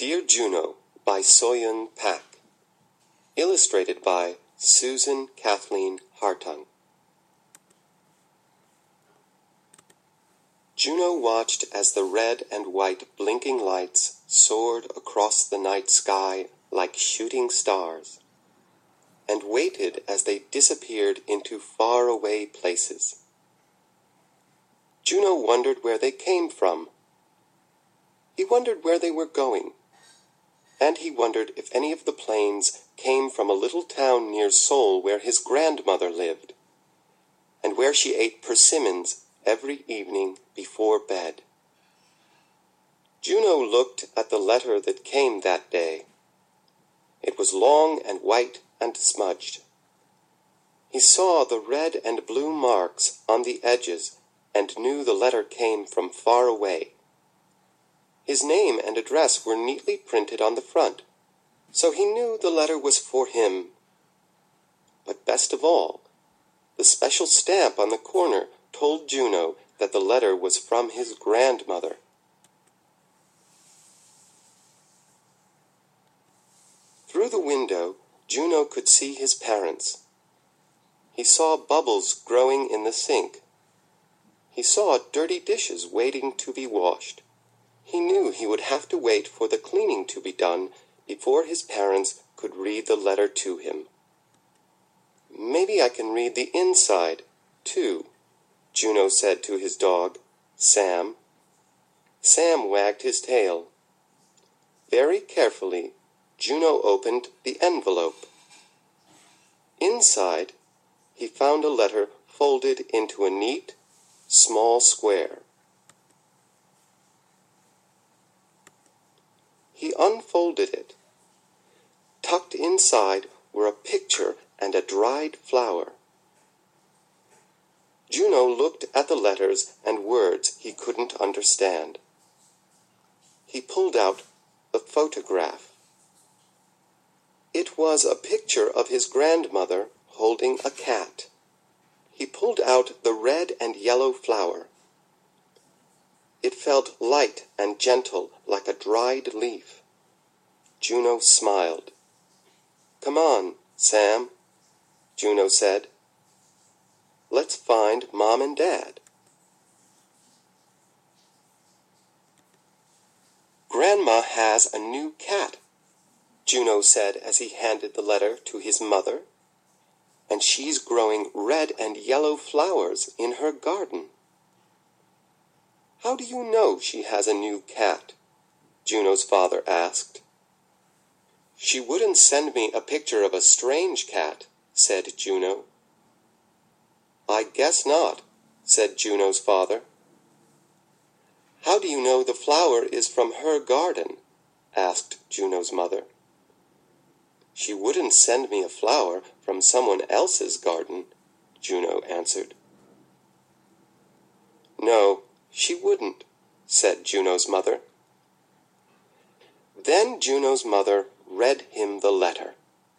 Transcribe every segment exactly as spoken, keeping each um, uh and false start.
Dear Juno by Soyun Pak. Illustrated by Susan Kathleen Hartung. Juno watched as the red and white blinking lights soared across the night sky like shooting stars, and waited as they disappeared into faraway places. Juno wondered where they came from. He wondered where they were going, and he wondered if any of the planes came from a little town near Seoul where his grandmother lived, and where she ate persimmons every evening before bed. Juno looked at the letter that came that day. It was long and white and smudged. He saw the red and blue marks on the edges and knew the letter came from far away. His name and address were neatly printed on the front, so he knew the letter was for him. But best of all, the special stamp on the corner told Juno that the letter was from his grandmother. Through the window, Juno could see his parents. He saw bubbles growing in the sink. He saw dirty dishes waiting to be washed. He knew he would have to wait for the cleaning to be done before his parents could read the letter to him. Maybe I can read the inside, too, Juno said to his dog, Sam. Sam wagged his tail. Very carefully, Juno opened the envelope. Inside, he found a letter folded into a neat, small square. He unfolded it. Tucked inside were a picture and a dried flower. Juno looked at the letters and words he couldn't understand. He pulled out the photograph. It was a picture of his grandmother holding a cat. He pulled out the red and yellow flower. It felt light and gentle like a dried leaf. Juno smiled. Come on, Sam, Juno said. Let's find Mom and Dad. Grandma has a new cat, Juno said as he handed the letter to his mother, and she's growing red and yellow flowers in her garden. How do you know she has a new cat? Juno's father asked. She wouldn't send me a picture of a strange cat, said Juno. I guess not, said Juno's father. How do you know the flower is from her garden? Asked Juno's mother. She wouldn't send me a flower from someone else's garden, Juno answered. No, she wouldn't, said Juno's mother. Then Juno's mother read him the letter.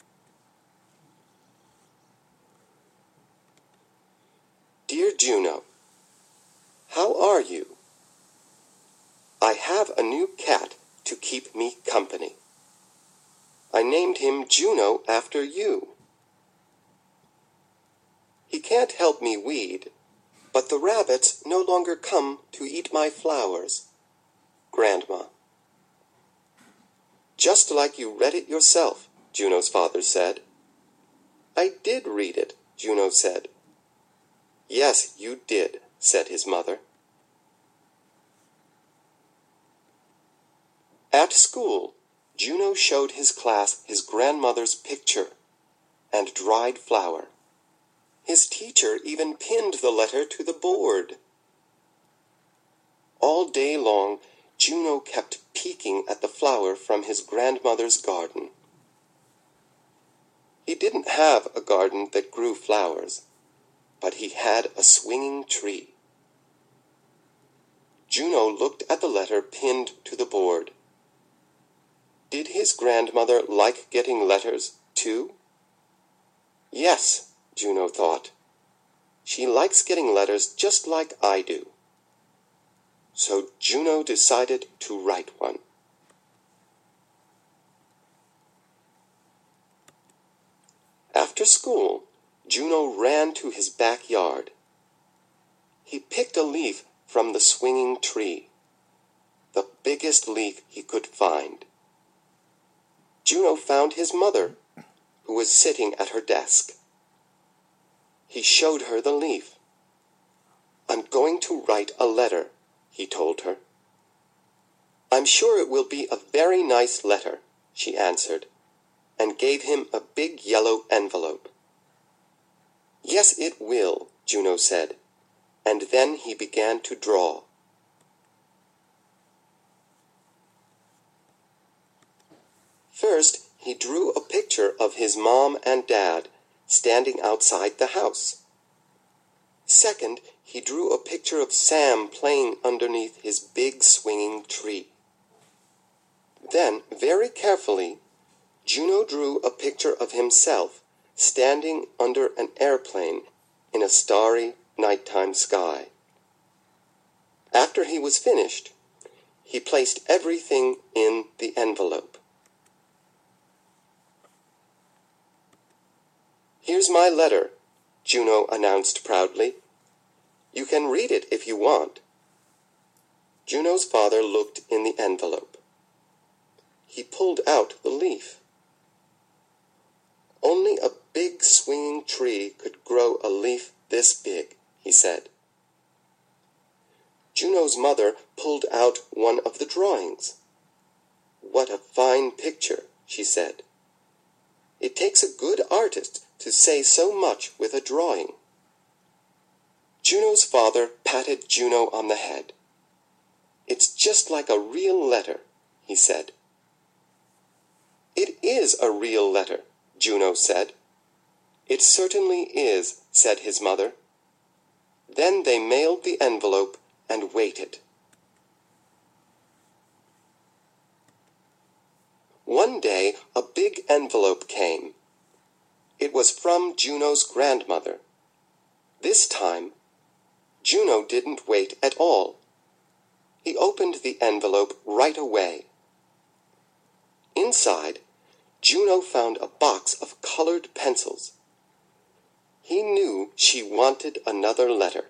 Dear Juno, how are you? I have a new cat to keep me company. I named him Juno after you. He can't help me weed, but the rabbits no longer come to eat my flowers. Grandma. Just like you read it yourself, Juno's father said. I did read it, Juno said. Yes, you did, said his mother. At school, Juno showed his class his grandmother's picture and dried flower. His teacher even pinned the letter to the board. All day long, Juno kept peeking at the flower from his grandmother's garden. He didn't have a garden that grew flowers, but he had a swinging tree. Juno looked at the letter pinned to the board. Did his grandmother like getting letters, too? Yes, Juno thought. She likes getting letters just like I do. So Juno decided to write one. After school, Juno ran to his backyard. He picked a leaf from the swinging tree, the biggest leaf he could find. Juno found his mother, who was sitting at her desk. He showed her the leaf. "I'm going to write a letter," he told her. "I'm sure it will be a very nice letter," she answered, and gave him a big yellow envelope. "Yes, it will," Juno said, and then he began to draw. First, he drew a picture of his mom and dad standing outside the house. Second, he drew a picture of Sam playing underneath his big swinging tree. Then, very carefully, Juno drew a picture of himself standing under an airplane in a starry nighttime sky. After he was finished, he placed everything in the envelope. "Here's my letter," Juno announced proudly. "You can read it if you want." Juno's father looked in the envelope. He pulled out the leaf. "Only a big swinging tree could grow a leaf this big," he said. Juno's mother pulled out one of the drawings. "What a fine picture," she said. "It takes a good artist to say so much with a drawing." Juno's father patted Juno on the head. "It's just like a real letter," he said. "It is a real letter," Juno said. "It certainly is," said his mother. Then they mailed the envelope and waited. One day a big envelope came. It was from Juno's grandmother. This time, Juno didn't wait at all. He opened the envelope right away. Inside, Juno found a box of colored pencils. He knew she wanted another letter.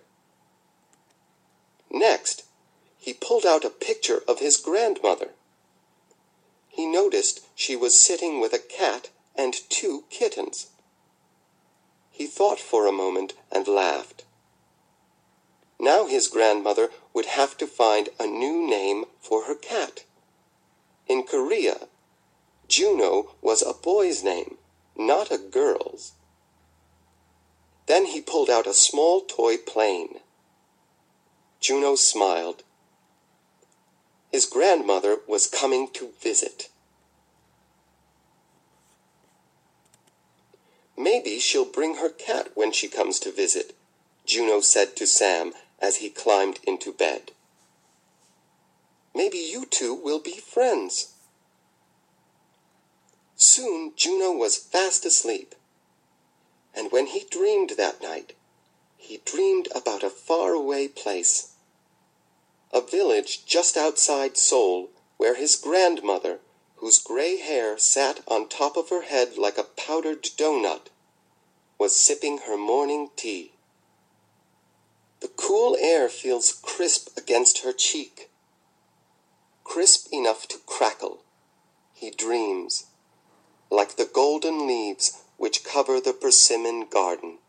Next, he pulled out a picture of his grandmother. He noticed she was sitting with a cat and two kittens. He thought for a moment and laughed. Now his grandmother would have to find a new name for her cat. In Korea, Juno was a boy's name, not a girl's. Then he pulled out a small toy plane. Juno smiled. His grandmother was coming to visit. "Maybe she'll bring her cat when she comes to visit," Juno said to Sam as he climbed into bed. "Maybe you two will be friends." Soon Juno was fast asleep, and when he dreamed that night, he dreamed about a faraway place. A village just outside Seoul, where his grandmother, whose gray hair sat on top of her head like a powdered doughnut, was sipping her morning tea. The cool air feels crisp against her cheek, crisp enough to crackle. He dreams, like the golden leaves which cover the persimmon garden.